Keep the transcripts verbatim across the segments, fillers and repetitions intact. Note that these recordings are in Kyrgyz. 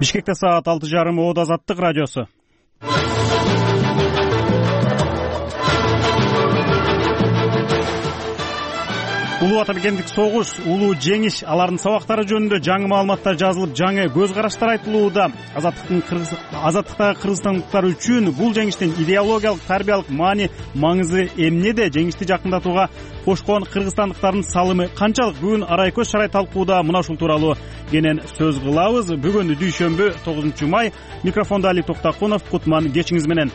Бишкекте саат алты жарым Оод Азаттык радиосу. Улуу ата мекендик согуш, улуу жеңиш, алардын сабактары жөнүндө жаңы маалыматтар жазылып, жаңы көз караштар айтылууда. Азаттыктын азаттыктагы кыргызстандыктар үчүн бул жеңиштин идеологиялык, тарбиялык маани, маңызы эмнеде? Жеңишти жакындатууга кошкон кыргызстандыктардын салымы канчалык? Бүгүн арай көз шарай талкууда мына ушул тууралуу кенен сөз кылабыз. Бүгүн дүйшөмбү тогузунчу май. Микрофондо Али Токтакунов. Кутман кечиңиз менен.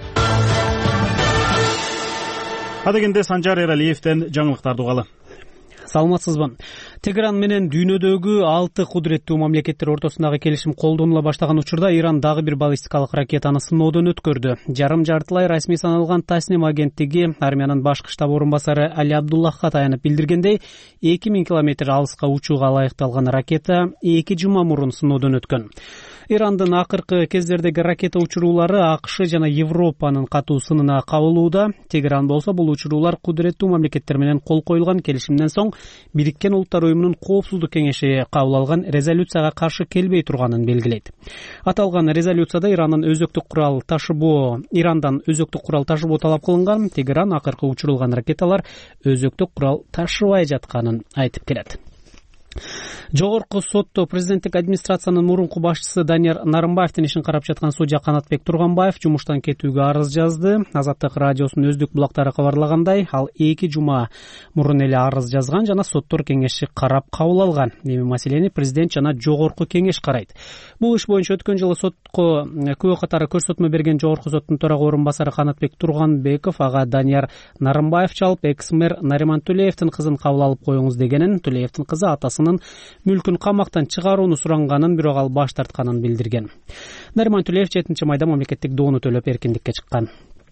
Адегенде Санжар Эралиевден жаңылыктарды угалы. Саламатсызбы. Тегеран менен дүйнөдөгү алты кудуреттүү мамлекеттер ортосундагы келишим колдонула баштаган учурда Иран дагы бир баллистикалык ракетаны сыноодон өткөрдү. Жарым жартылай расмий саналган Тасним агенттиги армиянын башкы штаб орун басары Али Абдуллахка таянып билдиргендей, эки миң километр алыска учууга ылайыкталган ракета эки жума мурун сыноодон өткөн. Ирандын акыркы кездердеги ракета учуруулары АКШ жана Европанын катуу сынына кабылууда. Тегеран болсо бул учуруулар кудуреттүү мамлекеттер менен кол коюлган келишимден соң Бириккен Улуттар уюмунун Коопсуздук кеңеши кабыл алган резолюцияга каршы келбей турганын белгилейт. Аталган резолюцияда Ирандан өзөктүк курал ташыбоо, Ирандан өзөктүк курал ташыбоо талап кылынган. Тегеран акыркы учурулган ракеталар өзөктүк курал ташыбай жатканын айтып келет. Жогорку сотто президенттик администрациянын мурунку башчысы Данияр Нарымбаевдин ишин карап жаткан судья Канатбек Турганбаев жумуштан кетүүгө арыз жазды. Азаттык радиосунун өздүк булактары кабарлагандай, ал эки жума мурун эле арыз жазган жана соттор кеңеши карап кабыл алган. Эми маселени президент жана жогорку кеңеш карайт. Бул иш боюнча өткөн жылы сотко күбө катары көрсөтмө берген жогорку соттун төрага орун басары Канатбек Турганбеков ага Данияр Нарымбаев чалып, экс-мэр Нариман Тулеевдин кызын кабыл алып коюңуз дегенин, Тулеевдин кызы атасынын мүлкүн камактан чыгарууну суранганын, бирок ал баш тартканын билдирген. Нариман Тулеев жетинчи майда мамлекеттик доону төлөп эркиндикке чыккан.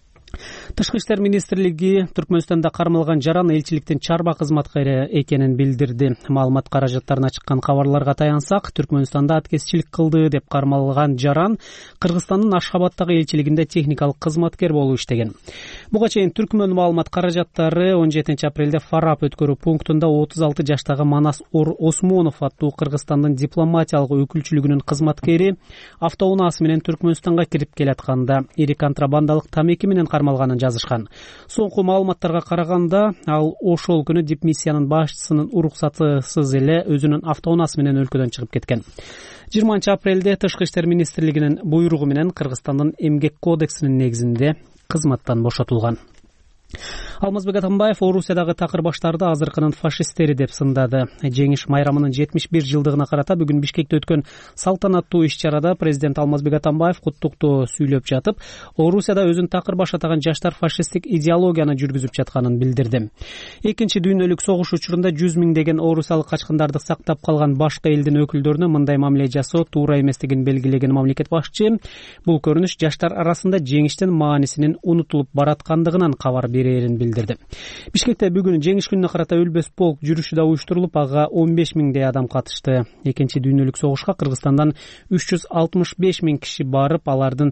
Тышкы иштер министрлиги Түркмөнстанда кармалган жаран элчиликтин чарба кызматкері экенин билдирди. Маалымат каражаттарына чыккан кабарларга таянсак, Түркмөнстанда аткезчилик кылды деп кармалган жаран Кыргызстандын Ашхабадтагы элчилигинде техникалык кызматкер болуп иштеген. Буга чейин Түркмөн маалымат каражаттары он жетинчи апрелде Фарап өткөрүү пунктунда отуз алты жаштагы Манас Осмонов аттуу Кыргызстандын дипломатиялык өкүлчүлүгүнүн кызматкери автоунаасы менен Түркмөнстанга кирип келатканда ири контрабандалык тамеки менен кармалганын жазышкан. Соңку маалыматтарга караганда, ал ошол күнү дипмиссиянын башчысынын уруксатысыз эле өзүнүн автоунаасы менен өлкөдөн чыгып кеткен. жыйырманчы апрелде Тышкы иштер министрлигинин буйругу менен Кыргызстандын эмгек кодексинин негизинде кызматтан бошотулган. Алмазбек Атамбаев Орусиядагы такыр баштарды азыркынын фашисттери деп сындады. Жеңиш майрамынын жетимиш бир жылдыгына карата бүгүн Бишкекте өткөн салтанаттуу иш-чарада президент Алмазбек Атамбаев куттуктоо сүйлөп жатып, Орусияда өзүн такыр баш атаган жаштар фашисттик идеологияны жүргүзүп жатканын билдирди. Экинчи дүйнөлүк согуш учурунда жүз миңдеген орусиялык качкындарды сактап калган башка элдин өкүлдөрүнө мындай мамиле жасоо туура эместигин белгилеген мамлекет башчы, бул көрүнүш жаштар арасында жеңиштин маанисинин унутулуп бараткандыгынан кабар берерин билдирди. Бишкекте бүгүн жеңиш күнүнө карата өлбөс полк жүрүшү да уюштурулуп, ага он беш миңдей адам катышты. Экинчи дүйнөлүк согушка Кыргызстандан үч жүз алтымыш беш миң киши барып, алардын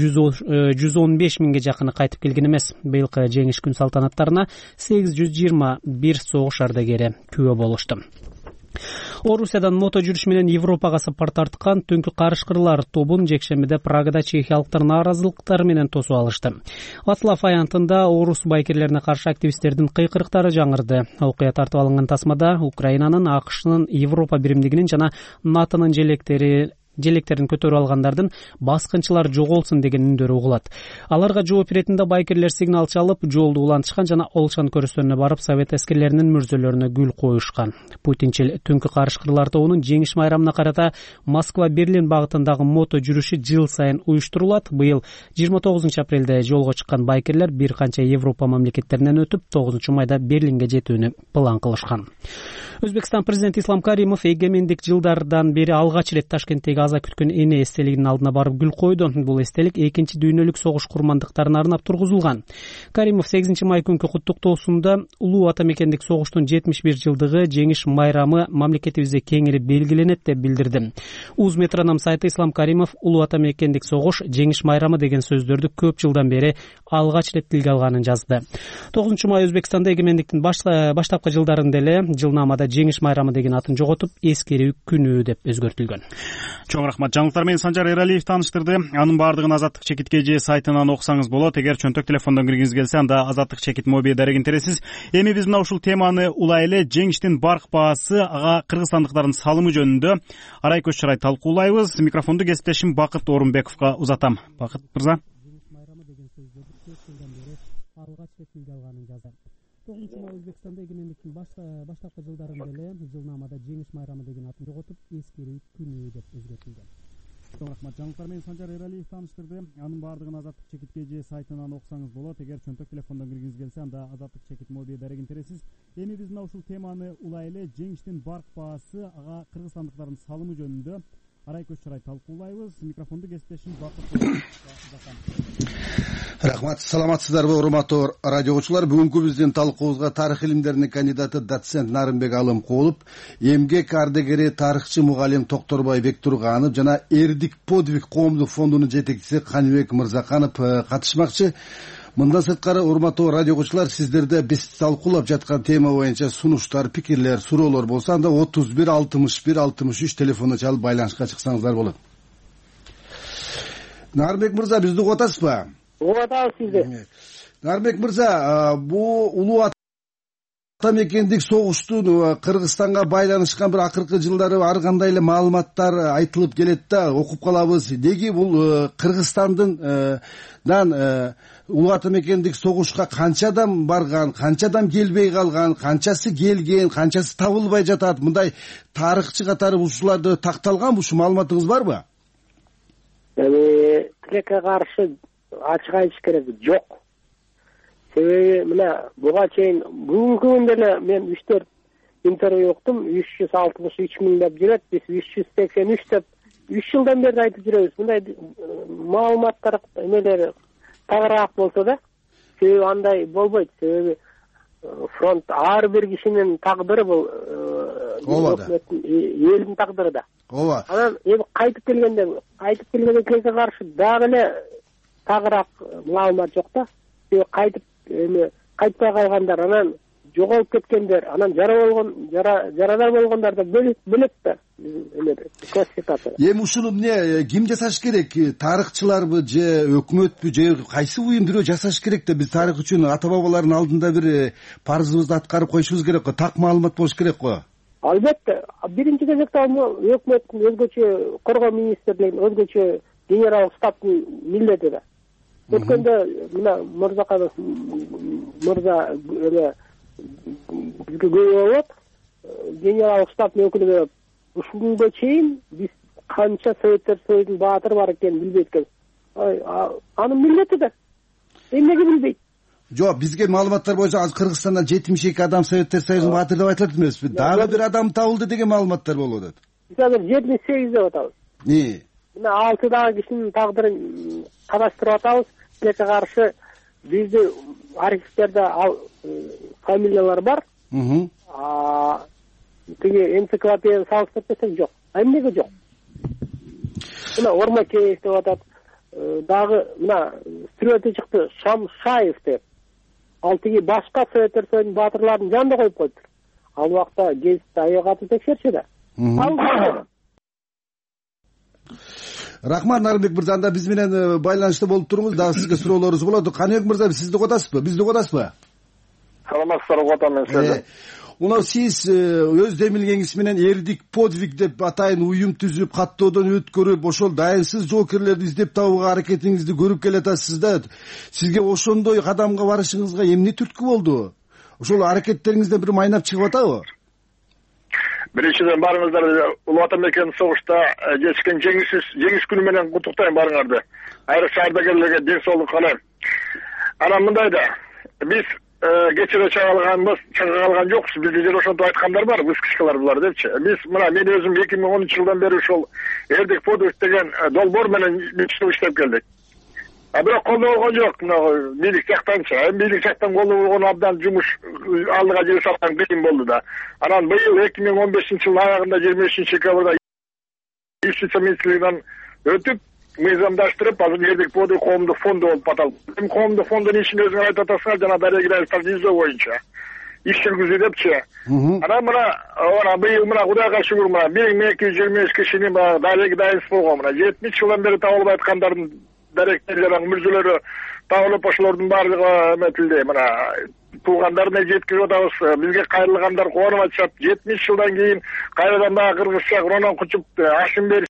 жүз он беш миңге жакыны кайтып келген эмес. Быйылкы жеңиш күн салтанаттарына сегиз жүз жыйырма бир согуш ардагери күбө болушту. Орусиядан мото жүрүш менен Европага сапар тарткан түнкү карышкырлар тобун жекшембиде Прагада чехиялыктар нааразылыктары менен тосуп алышты. Вацлав аянтында орус байкерлерине каршы активисттердин кыйкырыктары жаңырды. Окуя тартып алынган тасмада Украинанын, АКШнын, Европа биримдигинин жана НАТОнун желектери желектерин көтөрүп алгандардын баскынчылар жоголсун деген үндөрү угулат. Аларга жооп беретинде байкерлер сигнал чалып, жолду улантышкан жана Олшан көрүстөрүнө барып совет аскерлеринин мүрзөлөрүнө гүл коюшкан. Путинчил түнкү карышкырлар тобунун жеңиш майрамына карата Москва-Берлин багытындагы мото жүрүшү жыл сайын уюштурулат. Быйыл жыйырма тогузунчу апрелде жолго чыккан байкерлер бир канча Европа мамлекеттеринен өтүп, тогузунчу майда Берлинге жетүүнү план кылышкан. Өзбекстан президенти Ислам Каримов эгемендик жылдардан бери алгач ирет Ташкенттеги аза күткөн эне эстелигинин алдына барып гүл койду. Бул эстелик экинчи дүйнөлүк согуш курмандыктарына арнап тургузулган. Каримов сегизинчи май күнкү куттуктоосунда улуу ата мекендик согуштун жетимиш бир жылдыгы жеңиш майрамы мамлекетибизде кеңири белгиленет деп билдирди. Уз Метроном сайты Ислам Каримов улуу ата мекендик согуш жеңиш майрамы деген сөздөрдү көп жылдан бери алгач рет тилге алганын жазды. тогузунчу май Өзбекстанда эгемендиктин баштапкы жылдарында эле жылнамада жеңиш майрамы деген атын жоготуп, эскерүү күнү деп өзгөртүлгөн. чоң рахмат. Жаңылыктар менен Санжар Эралиев тааныштырды. Анын баардыгын Азаттык чекит кж сайтынан окусаңыз болот. Эгер чөнтөк телефондон киргиңиз келсе, анда Азаттык чекит моби дарегин тересиз. Эми биз мына ушул теманы улай эле жеңиштин барк баасы, ага кыргызстандыктардын салымы жөнүндө арай көз чарай талкуулайбыз. Микрофонду кесиптешим Бакыт Орунбековго узатам. Бакыт мырза. тогузунчу май Өзбекстанда эгемендиктин баштапкы жылдарында эле жылнамада жеңиш майрамы деген атын жоготуп, эскерүү күнү деп өзгөртүлгөн. Чоң рахмат. Жаңылыктар менен Санжар Эралиев тааныштырды. Анын баардыгын Азаттык чекит кж сайтынан окусаңыз болот. Эгер чөнтөк телефондон киргиңиз келсе, анда Азаттык чекит моби дарегин тересиз. Эми биз мына ушул теманы улай эле жеңиштин барк баасы, ага кыргызстандыктардын салымы жөнүндө арай көз чарай талкуулайбыз. Микрофонду кесиптешим Бакыт. Рахмат, саламатсыздарбы урматтуу радио угуучулар. Бүгүнкү биздин талкуубузга тарых илимдеринин кандидаты доцент Нарымбек Алым Куулуп, эмгек ардегери тарыхчы мугалим Токторбай Бектурганов жана Эрдик подвиг коомдук фондунун жетекчиси Каныбек Мырзаканов катышмакчы. Мындан сырткары урматтуу радио угуучулар, сиздерде биз талкуулап жаткан тема боюнча сунуштар, пикирлер, суроолор болсо, анда отуз бир алтымыш бир алтымыш үч телефонуна чалып байланышка чыксаңыздар болот. Нарымбек мырза, бизди угуп атасызбы? Угуп атабыз сизди. Нарымбек мырза, бул улуу ата мекендик согуштун Кыргызстанга байланышкан бир акыркы жылдары ар кандай эле маалыматтар айтылып келет да, окуп калабыз. Неге бул Кыргызстандын улуу ата мекендик согушка канча адам барган, канча адам келбей калган, канчасы келген, канчасы табылбай жатат? Мындай тарыхчы катары ушуларды такталганбы? Ушу маалыматыңыз барбы? Эми тилекке каршы ачык айтыш керек, жок. Себеби мына буга чейин бүгүнкү күндө эле мен үч төрт интервью уктум. үч жүз алтымыш үч миң деп жүрөт, биз үч жүз сексен үч деп үч жылдан бери айтып жүрөбүз. Мындай маалыматтар эмелер тагыраак болсо да, себеби андай болбойт. Себеби фронт ар бир кишинин тагдыры бул, өкмөттүн, элдин тагдыры да. Ооба. Анан эми кайтып келгенде, кайтып келгенде тилекке каршы дагы эле тагыраак маалымат жок да. Себеби кайтып эми кайтпай калгандар, анан жоголуп кеткендер, анан жара болгон, жарадар болгондор да бөлөт да. Эмеде классификация. Эми ушуну эмне ким жасаш керек? Тарыхчыларбы же өкмөтпү же кайсы уюм бирөө жасаш керек да? Биз тарых үчүн ата бабалардын алдында бир парызыбызды аткарып коюшубуз керек го, так маалымат болуш керек го. Албетте, биринчи кезекте өкмөттүн өзгөчө, коргоо министрлигинин өзгөчө генералдык штабтын милдети да. Өткөндө мына Мырзаканов мырза эле бизге көйгөй болот, генералдык штабтын өкүлү болот. Ушул күнгө чейин биз канча Советтер Союзунун баатыры бар экенин билбейт экенбиз. Анын милдети да. Эмнеге билбейт? Жок, бизге маалыматтар боюнча Кыргызстанда жетимиш эки адам Советтер Союзунун баатыры деп айтылат эмеспи? Дагы бир адам табылды деген маалыматтар болуп атат. Биз азыр жетимиш сегиз деп атабыз. И мына алты дагы кишинин тагдырын кадаштырып атабыз. Тилекке каршы бизди архивтерде ал фамилиялар бар. А тиги энциклопедияны салыштырып берсек жок. Эмнеге жок? Мына Ормакеев деп атат. Дагы мына сүрөтү чыкты, Шамшаев деп. Ал тиги башка Советтер Союзунун баатырларын жанында коюп коюптур. Ал убакта гезитте аяк аты текшерчү да. Рахмат Нарымбек мырза, анда биз менен байланышта болуп туруңуз. Дагы сизге суроолорубуз болот. Каныбек мырза, сизди угуп атасызбы? Бизди угуп атасызбы? Саламатсыздар, угуп атам мен сизди. Мына сиз өз демилгеңиз менен Эрдик подвиг деп атайын уюм түзүп, каттоодон өткөрүп, ошол дайынсыз жоокерлерди издеп табууга аракетиңизди көрүп келатасыз да. Сизге ошондой кадамга барышыңызга эмне түрткү болду? Ошол аракеттериңизден бир майнап чыгып атабы? Биринчиден барыңыздар улуу ата мекен согушта жетишкен жеңиш жеңиш күнү менен куттуктайм барыңарды. Айрыкча ардагерлерге ден соолук каалайм. Анан мындай да, биз кечире чыга алганбыз, чыга алган жокпуз. Бизде деле ошентип айткандар бар, выскочкалар булар депчи. Биз мына мен өзүм эки миң онунчу жылдан бери ушул Эрдик подвиг деген долбоор менен иштеп келдик. А бирок колдоо болгон жок, мына бийлик жактанчы. Эми бийлик жактан колдоо болгон абдан жумуш алдыга жибере салган кыйын болду да. Анан быйыл эки миң он бешинчи жылдын аягында жыйырма бешинчи декабрда Юстиция министрлигинен өтүп, мыйзамдаштырып, азыр Эрдик подвиг коомдук фонду болуп аталды. Эми коомдук фондунун ишин өзүңөр айтып атасыңар, жана дарегелердин изөө боюнча. иш жүргүзүү депчи. Анан мына ана быйыл мына Кудайга шүгүр мына бир миң эки жүз жыйырма үч кишинин баягы далеги дайынсыз болгон мына жетимиш жылдан бери табылбай аткандардын даректери мүрзөлөрү табылып ошолордун баардыгы эметилди. Мына туугандарына жеткирип атабыз. Бизге кайрылгандар кубанып атышат. жетимиш жылдан кийин кайрадан баягы кыргызча ронон кучуп ашын берип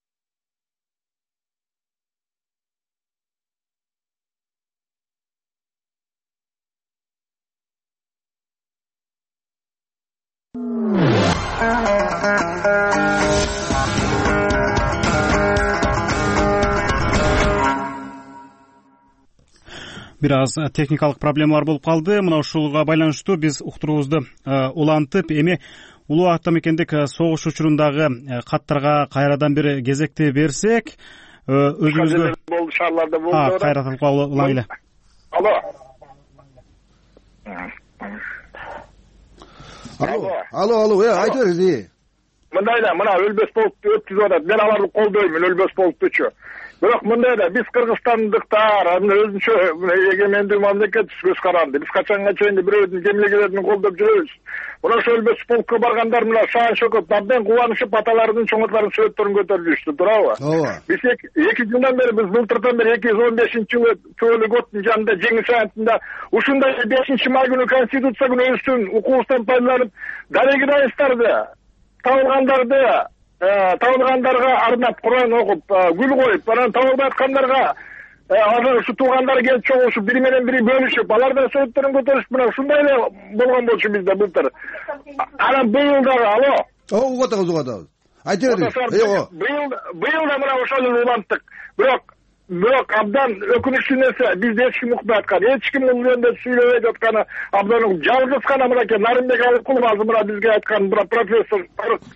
бир аз техникалык проблемалар болуп калды. Мына ушуга байланыштуу биз уктуруубузду улантып, эми улуу автомекендик согуш учурундагы каттарга кайрадан бир кезекти берсек, өзүңүзгө болду, шаарларда болду. Кайра талкуулап улам эле. Алло. Алло, алло, алло, э, айтып бериңиз. Мындай да, мына өлбөс полкту өткүзүп атат. Мен аларды колдоймун, өлбөс полктучу. Бирок мындай да, биз кыргызстандыктар өзүнчө эгемендүү мамлекетпиз, көз каранды. Биз качанга чейин бирөөдүн кемлегелерин колдоп жүрөбүз. Мына ошол өлбөс полкко баргандар мына шаан шөкөт абдан кубанышып аталарынын чоңотлорунун сүрөттөрүн көтөрүп жүрүштү, туурабы? Ооба. Биз эки жылдан бери, биз былтырдан бери эки жүз он бешинчи жылы Чөөлүк оттун жанында Жеңиш аянтында ушундай бешинчи май күнү Конституция күнү өзүбүздүн укугубуздан пайдаланып, дареги дайыстарды, табылгандарды, табылгандарга арнап Куран окуп, гүл коюп, анан табылбай аткандарга азыр ушу туугандары келип чогулушуп, бири менен бири бөлүшүп, алардан сөйттөрүн көтөрүшүп, мына ушундай эле болгон болчу бизде былтыр. Анан быйыл дагы, алло. О, угуп атабыз, угуп атабыз. Айта бериңиз. Быйыл быйыл да мына ошол эле уланттык. Бирок бирок абдан өкүнүчтүү нерсе, бизди эч ким укпай аткан, эч ким бул жөнүндө сүйлөбөй жатканы абдан жалгыз гана мынакей Нарымбек Алыкулов азыр мына бизге айткан мына профессор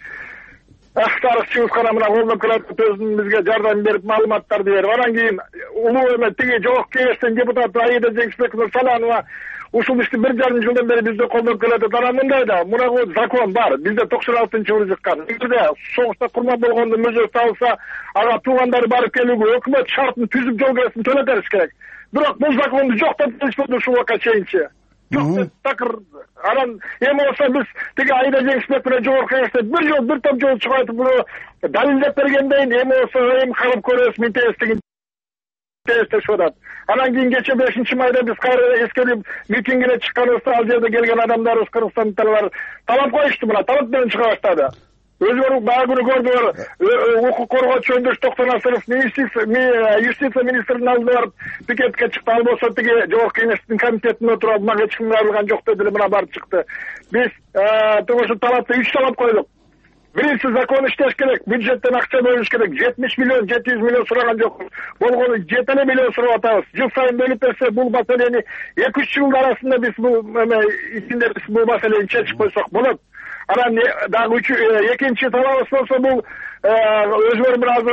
тарыхчыбыз гана мына колдоп келатып, өзүнүн бизге жардам берип, маалыматтарды берип, анан кийин улуу эме тиги жогорку кеңештин депутаты Аида Жеңишбековна Саланова ушул ишти бир жарым жылдан бери бизде колдоп келатат. Анан мындай да, мунагу закон бар. Бизде токсон алтынчы жылы чыккан. Эгерде согушта курман болгондун мүнөзү табылса, ага туугандары барып келүүгө өкмөт шартын түзүп жол киресин төлөп бериш керек. Бирок бул законду жоктоп кетишти ушул убакка чейинчи. Жок деп такыр. Анан эми болсо биз тиги Аида Жеңишбековна жогорку кеңеште бир жол бир топ жол чыгып айтып, буну далилдеп бергенден эми болсо эми карап көрөбүз, мынтебиз деген тештешип атат. Анан кийин кече бешинчи майда биз кайра эскерип митингине чыкканыбызда ал жерде келген адамдарыбыз, кыргызстандыктар талап коюшту, мына талап менен чыга баштады. Өзүлөрү баягы күнү көрдүлөр, укук коргоочу Өндүрүш Токтонасыров юстиция министринин алдына барып пикетке чыкты. Ал болсо тиги жогорку кеңештин комитетине отуруп, мага эч ким кайрылган жок деди, мына барып чыкты. Биз ошол талапты үч талап койдук. Биринчи, закон иштеш керек, бюджеттен акча бөлүш керек. жетимиш миллион, жети жүз миллион сураган жокпуз. Болгону жети эле миллион сурап атабыз. Жыл сайын бөлүп берсе, бул маселени эки үч жылдын арасында биз бул эме ичинде биз бул маселени чечип койсок болот. Анан дагы экинчи талабыбыз болсо, бул өзүлөрү менен азыр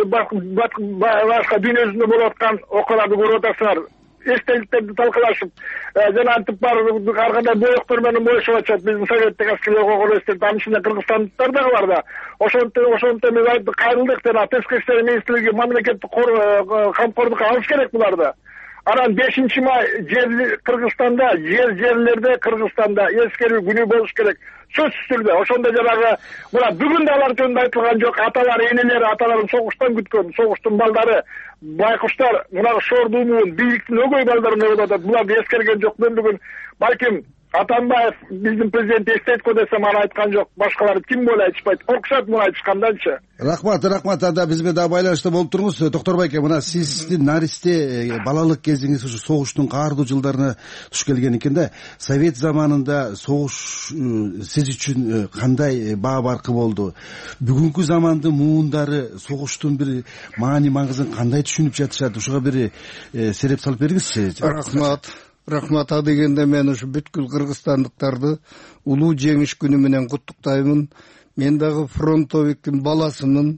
башка дүйнө жүзүндө болуп аткан окуяларды көрүп атасыңар. Эстеликтерди талкалашып, жана антип баары ар кандай боектор менен боюшуп атышат. Биздин советтик аскерлер койгон эстелик, анын ичинде кыргызстандыктар дагы бар да. Ошонтип ошонтип биз айтып кайрылдык жана тышкы иштер министрлиги мамлекеттик камкордукка алыш керек буларды. Анан бешинчи май жер Кыргызстанда, жер жерлерде Кыргызстанда эскерүү күнү болуш керек. Сөзсүз түрдө. Ошондо жанагы мына бүгүн да алар жөнүндө айтылган жок. Аталар, энелери, аталарын согуштан күткөн, согуштун балдары, байкуштар, мына шордуунун, бийиктин өгөй балдарын ойлоп атат. Буларды эскерген жок. Мен бүгүн балким Атамбаев биздин президент эстейт го десем, аны айткан жок. Башкалар ким болуп айтышпайт. Коркушат муну айтышканданчы. Рахмат, рахмат. Анда биз менен дагы байланышта болуп туруңуз. Доктор байке, мына сиздин наристе балалык кезиңиз ушу согуштун каардуу жылдарына туш келген экен да. Совет заманында согуш сиз үчүн кандай баа баркы болду? Бүгүнкү замандын муундары согуштун бир маани маңызын кандай түшүнүп жатышат? Ушуга бир сереп салып бериңизчи. Рахмат. Рахмат. А дегенде мен ушу бүткүл кыргызстандыктарды улуу жеңиш күнү менен куттуктаймын. Мен дагы фронтовиктин баласымын.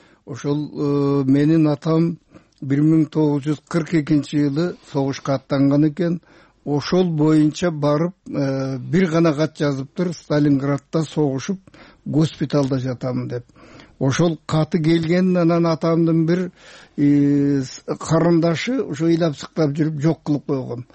Ошол менин атам бир миң тогуз жүз кырк экинчи жылы согушка аттанган экен. Ошол боюнча барып бир гана кат жазыптыр: Сталинградда согушуп, госпиталда жатам деп. Ошол каты келген, анан атамдын бир карындашы ошо ыйлап сыктап жүрүп жок кылып койгон.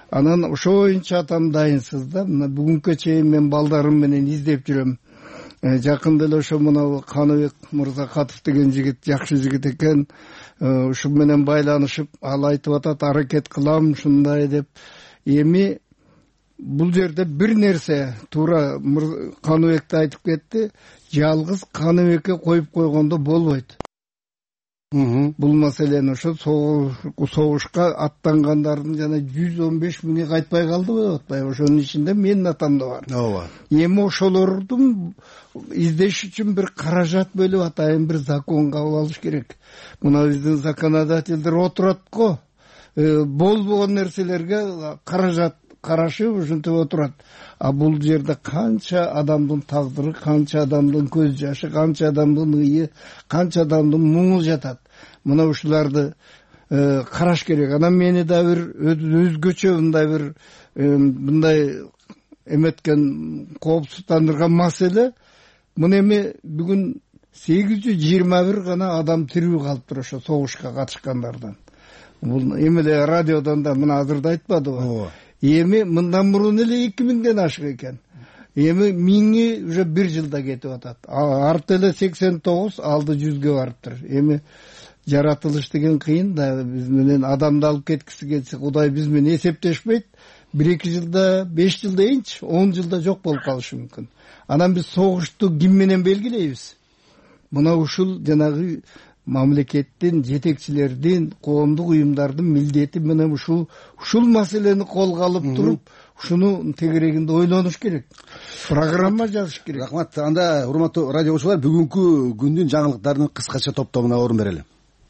анан ошо боюнча атам дайынсыз да. Мына бүгүнкү чейин мен балдарым менен издеп жүрөм. Жакында эле ошо мына Каныбек Мырзакатов деген жигит жакшы жигит экен. Ушу менен байланышып, ал айтып атат, аракет кылам ушундай деп. Эми бул жерде бир нерсе туура Каныбекти айтып кетти. Жалгыз Каныбекке коюп койгондо болбойт. Бул маселени ошо согушка аттангандардын жана жүз он беш миңи кайтпай калдыбы деп атпайбы? Ошонун ичинде менин атам да бар. Ооба. Эми ошолордун издеш үчүн бир каражат бөлүп атайын бир закон кабыл алыш керек. Мына биздин законодательдер отурат го. Болбогон нерселерге каражат карашып ушинтип отурат. А бул жерде канча адамдын тагдыры, канча адамдын көз жашы, канча адамдын ыйы, канча адамдын муңу жатат. Мына ушуларды караш керек. Анан мени да бир өзгөчө мындай бир мындай эметкен, коопсуздандырган маселе. Мына эми бүгүн сегиз жүз жыйырма бир гана адам тирүү калыптыр ошо согушка катышкандардан. Бул эми эле радиодон да мына азырда айтпадыбы? Эми мындан мурун эле эки миңден ашык экен. Эми миңи уже бир жылда кетип атат. Арты эле сексен тогуз, алды жүзгө барыптыр. Эми жаратылыш деген кыйын да, биз менен адамды алып кеткиси келсе, Кудай биз менен эсептешпейт. бир эки жылда, беш жылда эйинчи, он жылда жок болуп калышы мүмкүн. Анан биз согушту ким менен белгилейбиз? Мына ушул жанагы мамлекеттин, жетекчилердин, коомдук уюмдардын милдети менен ушул ушул маселени колго алып туруп, ушуну тегерегинде ойлонуш керек. Программа жазыш керек. Рахмат. Анда урматтуу радио окуучулар, бүгүнкү күндүн жаңылыктарынын кыскача топтомуна орун берели.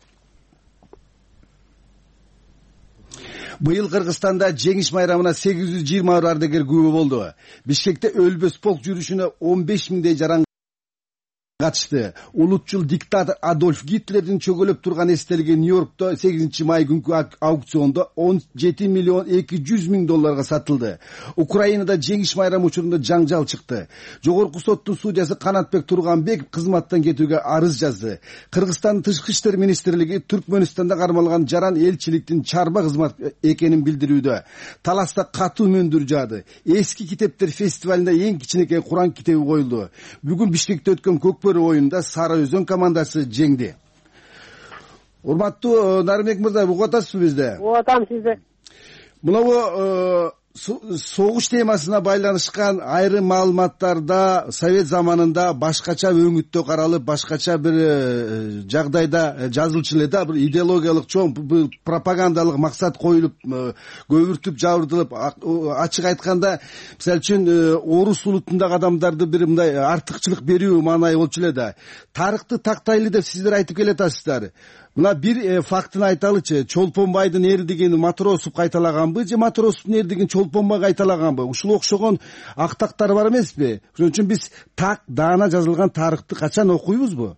Быйыл Кыргызстанда жеңиш майрамына сегиз жүз жыйырма бир ардагер күбө болду. Бишкекте өлбөс полк жүрүшүнө он беш миңдей жаран катышты. Улутчул диктатор Адольф Гитлердин чөгөлөп турган эстелиги Нью-Йоркто сегизинчи май күнкү аукциондо он жети миллион эки жүз миң долларга сатылды. Украинада жеңиш майрамы учурунда жаңжал чыкты. Жогорку соттун судьясы Канатбек Турганбеков кызматтан кетүүгө арыз жазды. Кыргызстандын тышкы иштер министрлиги Түркмөнстанда кармалган жаран элчиликтин чарба кызмат экенин билдирүүдө. Таласта катуу мөндүр жаады. Эски китептер фестивалында эң кичинекей Куран китеби коюлду. Бүгүн Бишкекте өткөн көк оюнда Сары Өзөн командасы жеңди. Урматтуу Нарымбек мырза, угуп атасызбы бизди? Угуп атам сизди. Мына согуш темасына байланышкан айрым маалыматтарда Совет заманында башкача өңүттө каралып, башкача бир жагдайда жазылчу эле да, бир идеологиялык чоң пропагандалык максат коюлуп, көбүртүп жабыртылып, ачык айтканда, мисалы үчүн орус улутундагы адамдарды бир мындай артыкчылык берүү маанайы болчу эле да. Тарыхты тактайлы деп сиздер айтып келатасыздар. Мына бир фактын айталычы. Чолпонбайдын эрдигин Матросов кайталаганбы же Матросовдун эрдигин Чолпонбай кайталаганбы? Ушул окшогон актактар бар эмеспи? Ошон үчүн биз так даана жазылган тарыхты качан окуйбузбу?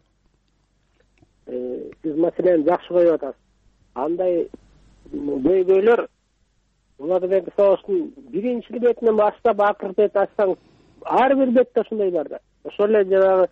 Сиз маселени жакшы коюп атасыз. Андай көйгөйлөр Улуу Бек согуштун биринчи бетинен баштап акыркы бет ачсаң, ар бир бетте ушундай бар да. Ошол эле жанагы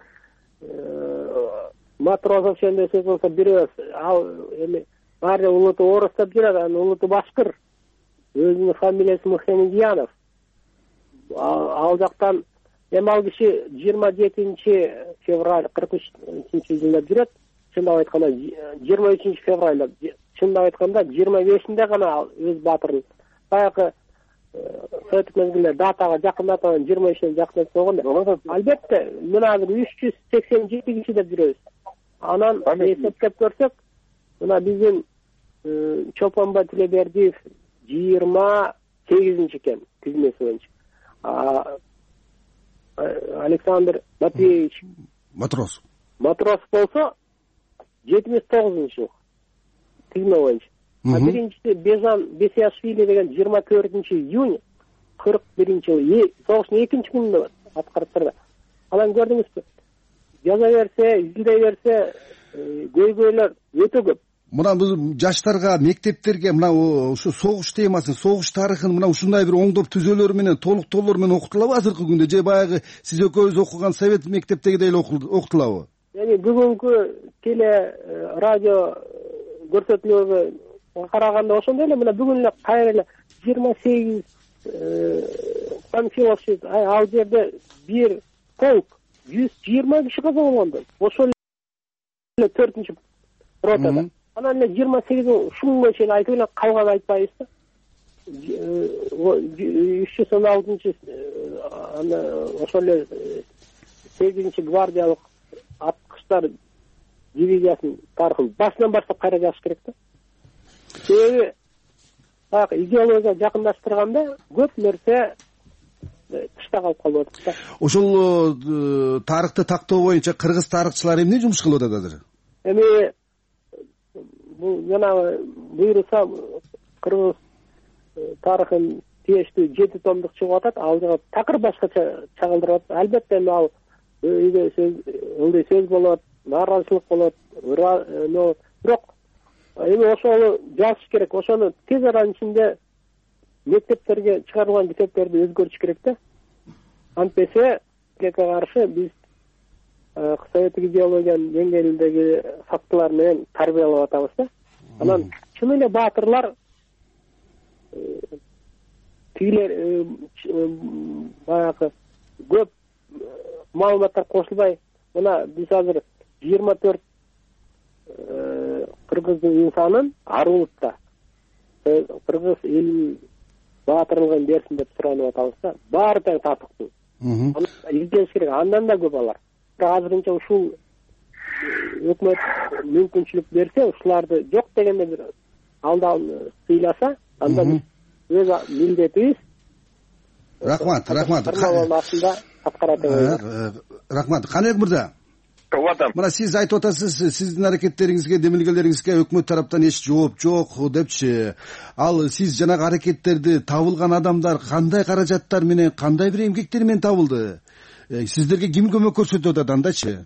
Матросов шендесе болса бирөөс, ал эми баары улуту орус деп жүрөт, анын улуту башкыр. Өзүнүн фамилиясы Мухамедьянов. Ал жактан эми ал киши жыйырма жетинчи февраль кырк үчүнчү жылда жүрөт. Чындап айтканда жыйырма үчүнчү февралда, чындап айтканда жыйырма бешинде гана ал өз батырын баягы Совет мезгилде датага жакындатып, жыйырма үчүнө жакындатып койгон. Албетте, мына азыр үч жүз сексен жети киши деп жүрөбүз. Анан эсептеп көрсөк, мына биздин Чолпонбай Тилебердиев жыйырма сегизинчи экен тизмеси боюнча. Александр Матвеевич Матрос. Матрос болсо жетимиш тогузунчу жыл тизме боюнча. А биринчиси Бежан Бесяшвили деген жыйырма төртүнчү июнь кырк биринчи жыл согуштун экинчи күнүндө аткарыптыр. Анан көрдүңүзбү? Жаза берсе, изилдей берсе, көйгөйлөр өтө көп. Мына биз жаштарга, мектептерге мына ушу согуш темасын, согуш тарыхын мына ушундай бир оңдоп түзөлөр менен, толуктоолор менен окутулабы азыркы күндө же баягы сиз экөөбүз окуган совет мектептегидей эле окутулабы? Эми бүгүнкү теле радио көрсөтүүлөргө караганда ошондой эле, мына бүгүн эле кайра эле жыйырма сегиз панфилов ал жерде бир полк жүз жыйырма киши каза болгондо ошол эле төртүнчү ротада анан эле жыйырма сегиз ушунга чейин айтып эле калган айтпайбыз да үч жүз он алтынчы аны ошол эле сегизинчи гвардиялык аткычтар дивизиясынын тарыхын башынан баштап кайра жазыш керек да. Себеби баягы идеологияга жакындаштырганда көп нерсе тышта калып калып атат да. Ошол тарыхты тактоо боюнча кыргыз тарыхчылары эмне жумуш кылып атат азыр? Эми бул жанагы буйруса кыргыз тарыхын тиештүү жети томдук чыгып атат. Ал жака такыр башкача чагылдырып атат. Албетте эми ал үйдө сөз, ылдый сөз болот, нааразычылык болот, но бирок эми ошону жазыш керек. Ошону тез аранын ичинде мектептерге чыгарылган китептерди өзгөртүш керек да. Антпесе тилекке каршы биз советтик идеологиянын деңгээлиндеги фактылар менен тарбиялап атабыз да. Анан чын эле баатырлар тигилер баягы көп маалыматтар кошулбай, мына биз азыр жыйырма төрт кыргыздын инсанын арылып да кыргыз элин баатырлыгын берсин деп суранып атабыз да. Баары тең татыктуу. Аны издеш керек, андан да көп алар. Бирок азырынча ушул өкмөт мүмкүнчүлүк берсе, ушуларды жок дегенде бир алдан сыйласа, анда биз өз милдетибиз. Рахмат, рахмат. Рахмат. Каныбек мырза. Мына сиз айтып атасыз, сиздин аракеттериңизге, демилгелериңизге өкмөт тараптан эч жооп жок депчи. Ал сиз жанагы аракеттерди табылган адамдар кандай каражаттар менен, кандай бир эмгектер менен табылды? Сиздерге ким көмөк көрсөтүп атат андачы?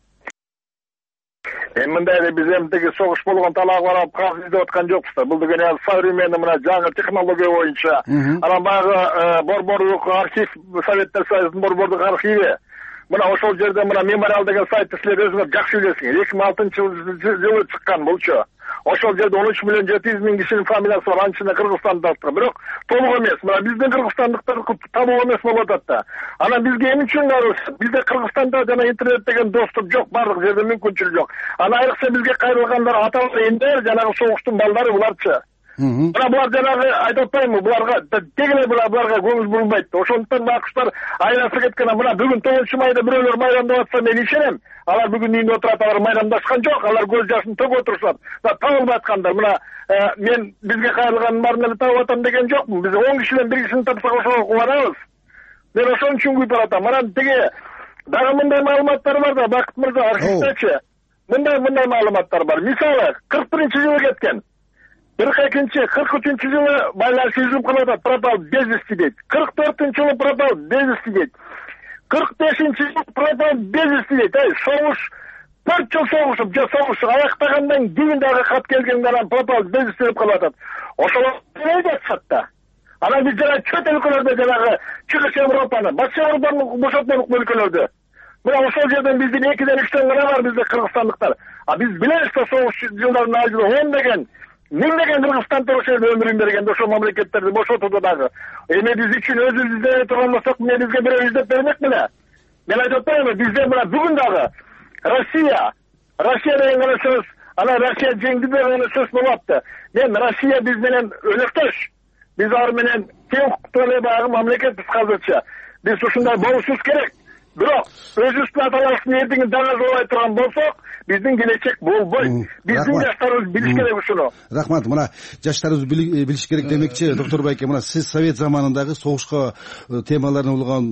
Эми мындай биз эми тиги согуш болгон талаага карап казыр издеп аткан жокпуз да. Бул деген современный мына жаңы технология боюнча. Анан баягы борборлук архив, Советтер Союзунун борборлук архиви. Мына ошол жерде мына мемориал деген сайтты силер өзүңөр жакшы билесиңер. эки миң алтынчы жылы чыккан булчу. Ошол жерде он үч миллион жети жүз миң кишинин фамилиясы бар, анын ичинде Кыргызстандыктар. Бирок толук эмес. Мына биздин Кыргызстандыктар табуу эмес болуп атат да. Анан бизге эмне үчүн барабыз? Бизде Кыргызстанда жана интернет деген доступ жок, бардык жерде мүмкүнчүлүк жок. Анан айрыкча бизге кайрылгандар аталар эндер жанагы согуштун балдары буларчы. Мына булар жанагы айтып атпаймынбы, буларга тең эле буларга көңүл бурулбайт. Ошондуктан бакыштар айласы кеткен. Мына бүгүн тогузунчу майда бирөөлөр майрамдап атса мен ишенем. Алар бүгүн үйүндө отурат, алар майрамдашкан жок, алар көз жашын төгүп отурушат. Табылбай аткандар. Мына мен бизге кайрылганын баарын эле табып атам деген жокмун. Биз он кишиден бир кишини тапсак ошого кубанабыз. Мен ошон үчүн күйүп баратам. Анан тиги дагы мындай маалыматтар бар да, Бакыт мырза, архивдечи. Мындай мындай маалыматтар бар. Мисалы, кырк биринчи жылы кеткен. кырк экинчи, кырк үчүнчү жылы байлар сүзүп кылып атат, пропал без вести дейт. кырк төртүнчү жылы пропал без вести дейт. кырк бешинчи жылы пропал без вести дейт. Ай, согуш, төрт жыл согушуп, же согуш аяктагандан кийин дагы кат келгенде анан пропал без вести деп калып атат. Ошол эмне жатышат да? Анан биз жана чөт өлкөлөрдө жанагы Чыгыш Европаны, Батыш Европаны бошотмолук өлкөлөрдө. Мына ошол жерден биздин экиден үчтөн гана бар бизде кыргызстандыктар. А биз билебиз да согуш жылдарынын айында он деген миңдеген кыргызстанддар ошол жерде өмүрүн берген, ошол мамлекеттерди бошотууда дагы. Эми биз үчүн өзүбүз издебей турган болсок, эмне бизге бирөө издеп бермек беле? Мен айтып атпаймынбы, бизде мына бүгүн дагы Россия, Россия деген гана сөз, анан Россия жеңди деген сөз болуп атты. Мен Россия биз менен өнөктөш. Биз ар менен тең укуктуу эле баягы мамлекетпиз азырча. Биз ушундай болушубуз керек. Бирок өзүбүздүн аталарыбыздын эрдигин даңазалабай турган болсок, биздин келечек болбойт. Биздин жаштарыбыз билиш керек ушуну. Рахмат. Мына жаштарыбыз билиш керек демекчи, доктор Байке, мына сиз совет заманындагы согушка темаларына болгон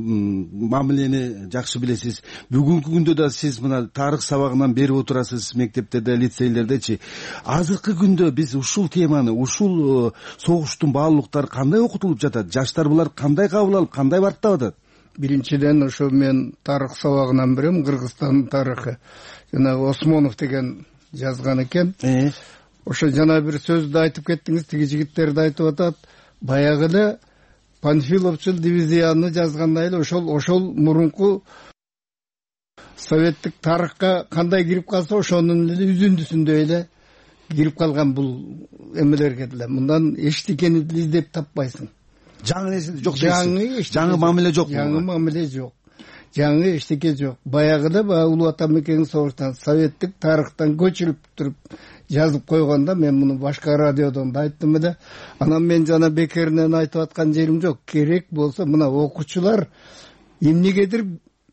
мамилени жакшы билесиз. Бүгүнкү күндө да сиз мына тарых сабагынан берип отурасыз мектептерде, лицейлердечи. Азыркы күндө биз ушул теманы, ушул согуштун баалуулуктары кандай окутулуп жатат? Жаштар булар кандай кабыл алып, кандай барктап атат? Биринчиден ошо мен тарых сабагынан берем, Кыргызстандын тарыхы. Жанагы Осмонов деген жазган экен. Ошо жана бир сөздү айтып кеттиңиз, тиги жигиттерди айтып атат. Баягы эле Панфиловчул дивизияны жазгандай эле ошол ошол мурунку советтик тарыхка кандай кирип калса, ошонун эле үзүндүсүндөй эле кирип калган бул эмелерге деле мындан эчтекени издеп таппайсың. Жаңы нерсе жок. Жаңы жаңы мамиле жок. Жаңы мамиле жок. Жаңы эчтеке жок. Баягыда баягы улуу ата мекенин согуштан советтик тарыхтан көчүрүп туруп жазып койгондо мен муну башка радиодон да айттым эле. Анан мен жана бекеринен айтып аткан жерим жок. Керек болсо мына окуучулар эмнегедир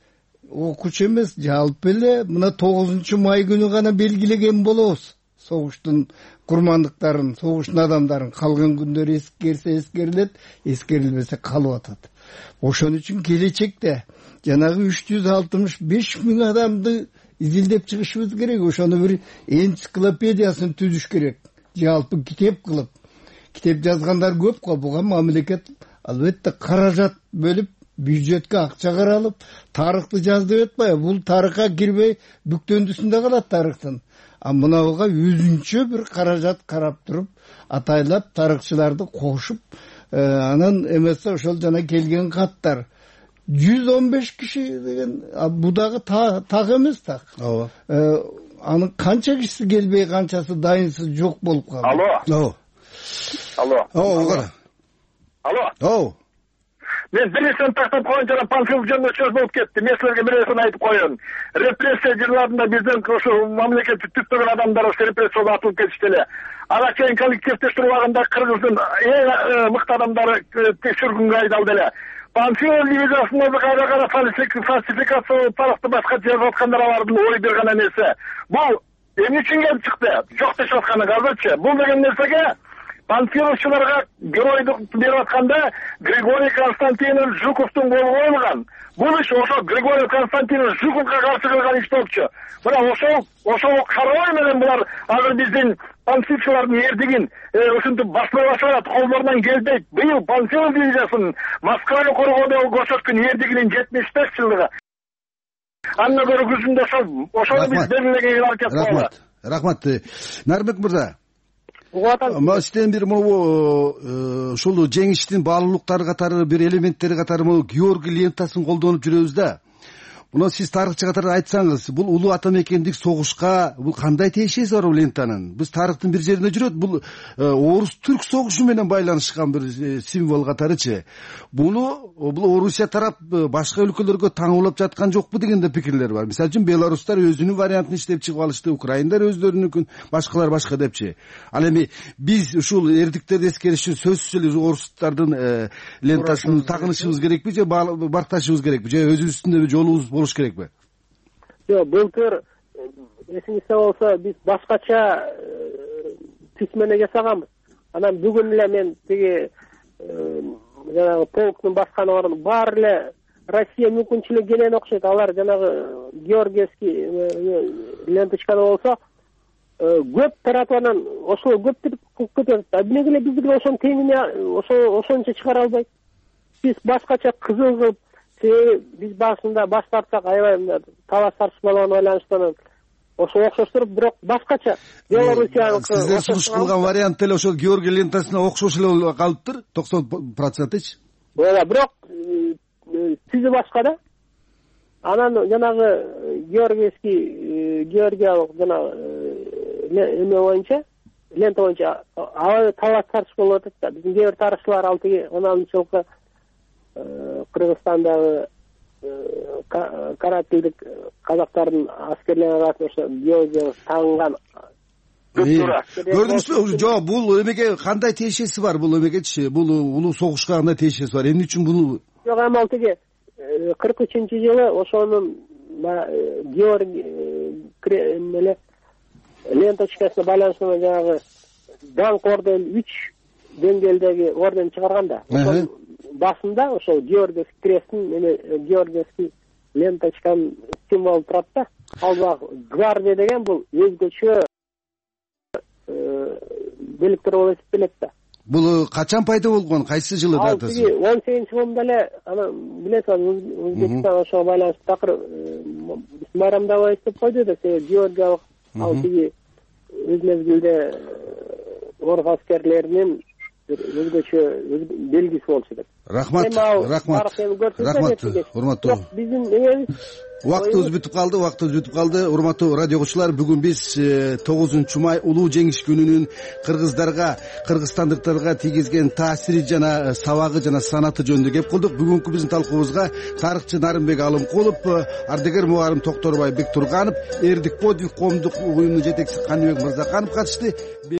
окуучу эмес, жалпы эле мына тогузунчу май күнү гана белгилеген болобуз. Согуштун курмандыктарын, согуштун адамдарын, калган күндөр эскерсе эскерилет, эскерилбесе калып атат. Ошон үчүн келечекте жанагы үч жүз алтымыш беш миң адамды изилдеп чыгышыбыз керек. Ошону бир энциклопедиясын түзүш керек. Жалпы китеп кылып. Китеп жазгандар көп го. Буга мамлекет албетте каражат бөлүп, бюджетке акча каралып, тарыхты жаз деп атпайбы. Бул тарыхка кирбей бүктөндүсүндө калат тарыхтын. А мынауга өзүнчө бир каражат карап туруп, атайлап тарыхчыларды кошуп, анан эмесе ошол жана келген каттар жүз он беш киши деген бу дагы так эмес так. Ооба. Анын канча кишиси келбей, канчасы дайынсыз жок болуп калды. Алло. Алло. Алло. Алло. Алло. Алло. Мен бир нерсени тактап койгон жана панфилов жөнүндө сөз болуп кетти. Мен силерге бир нерсени айтып коеюн. Репрессия жылдарында биздин ушу мамлекетти түптөгөн адамдар ушу репрессияга атылып кетишти эле. Ага чейин коллективдештирип убагында Кыргыздын эң мыкты адамдары сүргүнгө айдалды эле. Панфилов дивизиясында кайра кара фальсификация тарыхты башка жазып аткандар алардын ой берган нерсе. Бул эмне үчүн келип чыкты? Жок деп атканы азырчы. Бул деген нерсеге панфиловчуларга геройдук берип атканда Григорий Константинович Жуковдун колу коюлган. Бул иш ошо Григорий Константинович Жуковго каршы кылган иш болчу. Мына ошол ошол карабай менен булар азыр биздин панфиловчулардын эрдигин ушинтип башкара башташат, колдорунан келбейт. Быйыл Панфилов дивизиясынын Москваны коргоодогу көрсөткөн эрдигинин жетимиш беш жылдыгы. Андан көргүзүндө ошол ошону биз белгилеген аракет кылалы. Рахмат. Рахмат. Нарбек мырза. Маштен бир могу ушул жеңиштин баалуулуктары катары бир элементтери катары могу Георгий лентасын колдонуп жүрөбүз да. Муну сиз тарыхчы катары айтсаңыз, бул улуу ата мекендик согушка бул кандай тиешеси бар бул лентанын? Биз тарыхтын бир жеринде жүрөт, бул орус-түрк согушу менен байланышкан бир символ катарычы. Буну бул Орусия тарап башка өлкөлөргө таңуулап жаткан жокпу дегенде пикирлер бар. Мисалы үчүн белорустар өзүнүн вариантын иштеп чыгып алышты, украиндар өздөрүнүкүн, башкалар башка депчи. Ал эми биз ушул эрдиктерди эскериш үчүн сөзсүз эле орустардын лентасын тагынышыбыз керекпи же барташыбыз керекпи же өзүбүздүн жолубуз болуш керекпи? Жок, былтыр эсиңизде болсо биз башкача письмени жасаганбыз. Анан бүгүн эле мен тиги жанагы полктун баскан орун баары эле Россия мүмкүнчүлүгү келген окшойт. Алар жанагы Георгиевский ленточканы болсо көп тараптан ошол көп кылып кетет. Эмнеге эле биздики ошонун теңине ошо ошончо чыгара албайт? Биз башкача кызыл кылып, себеби биз башында баш тартсак аябай талаш тартышмаларга байланыштан ошо окшоштуруп, бирок башкача Белоруссиянын сиздер сунуш кылган вариант эле ошол Георгий лентасына окшош эле калыптыр, токсон процентичи. Ооба, бирок тизи башка да. Анан жанагы Георгиевский Георгиялык жанагы эме боюнча, лента боюнча аябай талаш тартыш болуп атат да. Биздин кээ бир тарыхчылар ал тиги он алтынчы жылкы Кыргызстандагы карателдик казактардын аскерлерин арасында ошо Георгиев тагынган көрдүңүзбү? Жок, бул эмеге кандай тиешеси бар? Бул эмегечи, бул улуу согушка кандай тиешеси бар? Эмне үчүн бул? Жок, эми ал тиги кырк үчүнчү жылы ошонун Георгий эле ленточкасына байланыштуу жанагы даңк орден үч деңгээлдеги орден чыгарган да. Ошонун басында ошол Георгиевский кресттин эме Георгиевский ленточканын символу турат да. Ал гвардия деген бул өзгөчө беликтер болуп эсептелет да. Бул качан пайда болгон? Кайсы жылы датасы? Ал он сегизинчи жылында эле, аны билесиз, Өзбекстан ошого байланыштуу такыр майрамда эстеп койду да, себеби Георгиялык ал тиги өз мезгилде орус аскерлеринин бир өзгөчө белгиси болчу деп. Рахмат, рахмат, рахмат, урматтуу. Биздин эмебиз убактыбыз бүтүп калды, убактыбыз бүтүп калды. Урматтуу радио угуучулар, бүгүн биз тогузунчу май улуу жеңиш күнүнүн кыргыздарга, кыргызстандыктарга тийгизген таасири жана сабагы жана санаты жөнүндө кеп кылдык. Бүгүнкү биздин талкуубузга тарыхчы Нарымбек Алымкулов, ардагер мугарим Токторбай Бектурганов, Эрдик подвиг коомдук уюмунун жетекчиси Каныбек Мырзаканов катышты.